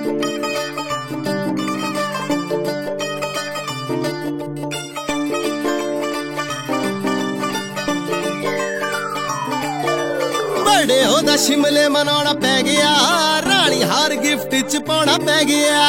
बड़े होदा शिमले मनाउणा पै गया, रानी हार गिफ्ट च पाउणा पै गया।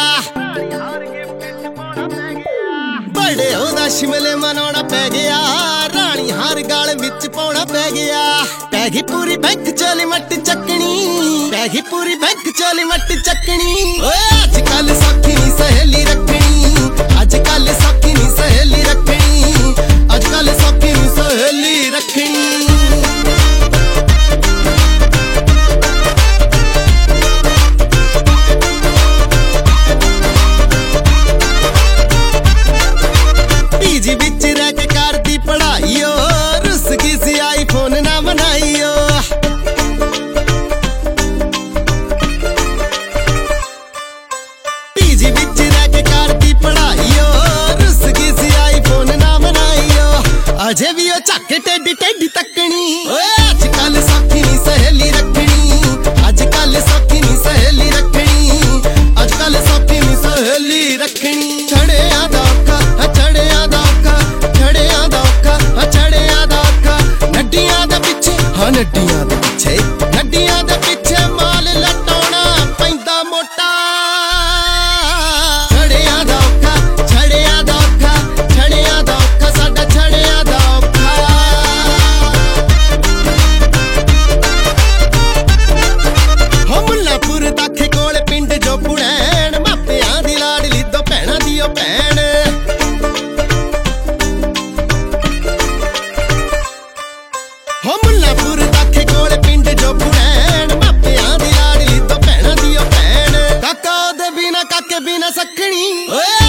बड़े होदा शिमले मनाउणा पै गया, रानी हार गाल विच पाउणा पै गया। पै गई पूरी बैंक चोली मट चकनी, पै गई पूरी बैंक चोली मट चकनी। ओए अजकल सौखी नी सहेली रखनी, अजकल सौखी नी सहेली रखनी, अजकल सौखी नी सहेली रखनी। पीजी विच रह के करदी पढ़ाईओ, रुस गई सी आईफोन ना बनाईओ। पीजी विच रह के करदी पढ़ाईओ, रुस गई सी आईफोन ना बनाईओ। अजे भी ओ झक टेडी टेडी तकनी। ओए अजकल सौखी नी सहेली रखनी, अजकल सौखी नी सहेली रखनी, अजकल सौखी नी सहेली रखनी। छड़िया दा औखा, छड़िया दा औखा, छड़िया दा औखा, छड़िया दा औखा। नड्डियां दे पिछे, हाँ नड्डियां दे पिछे, नड्डियां दे पिछे माल लटाउणा पैंदा मोटा। छड़िया दा औखा, छड़िया दा औखा, छड़िया दा औखा, साडा छड़िया दा औखा। हो मुल्लापुर दाखे कोल पिंड जो पुणैन, मापियां दी लाडली दो भैणां दी ओ भैण। हो मुल्लापुर दाखे कोल पिंड जो पुणैन, मापियां दी लाडली दो भैणां दी ओ भैण। काका ओदे बिना काके बिना सखणी। ओए